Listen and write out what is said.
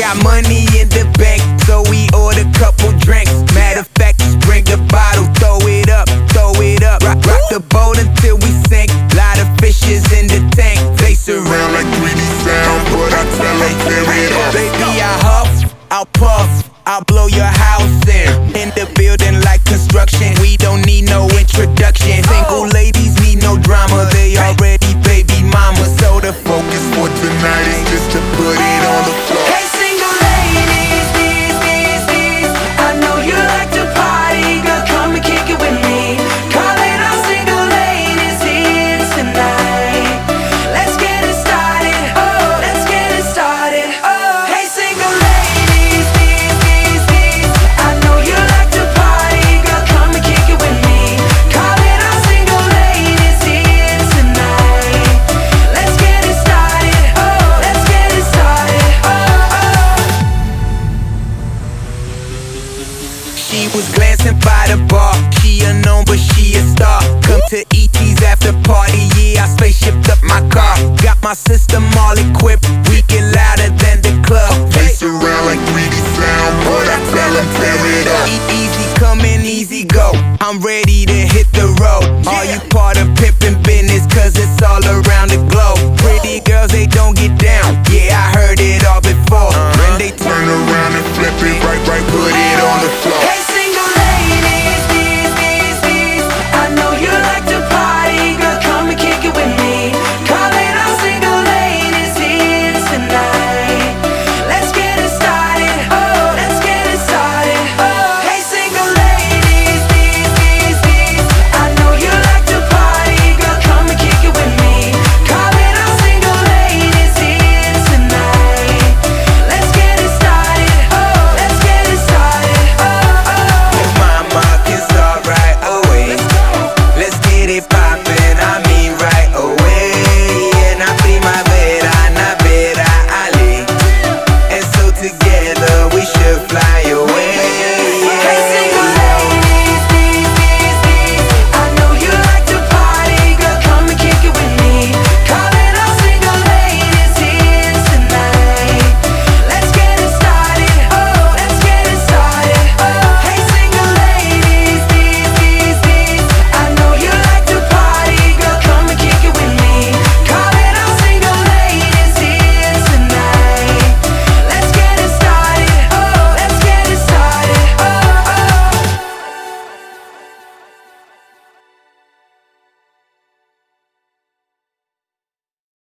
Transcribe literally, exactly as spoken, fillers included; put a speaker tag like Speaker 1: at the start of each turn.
Speaker 1: got money in the bank, so we order couple drinks. Matter of fact, just bring the bottle, throw it up, throw it up. Rock, rock the boat until we sink. Lot of fishes in the tank. They surround like greedy sound, but I tell them clear it up. Baby, I huff, I'll puff, I'll blow your house in. In the building like construction, we don't need no introduction. Single ladies need no drama, they already baby mamas. So the focus for tonight is just to put it on the floor.
Speaker 2: Hey single ladies, these, these, these, I know you like to party, girl, come and kick it with me. Calling all single ladies here tonight. Let's get it started, oh, let's get it started, oh. Hey single ladies, these, these, these, I know you like to party, girl, come and kick it with me. Calling all single ladies here tonight. Let's get it started, oh, let's get it started, oh, oh.
Speaker 1: She was glancing by the bar. She unknown, but she a star. Come to E T's after party, yeah, I spaceshipped up my car. Got my system all equipped. We can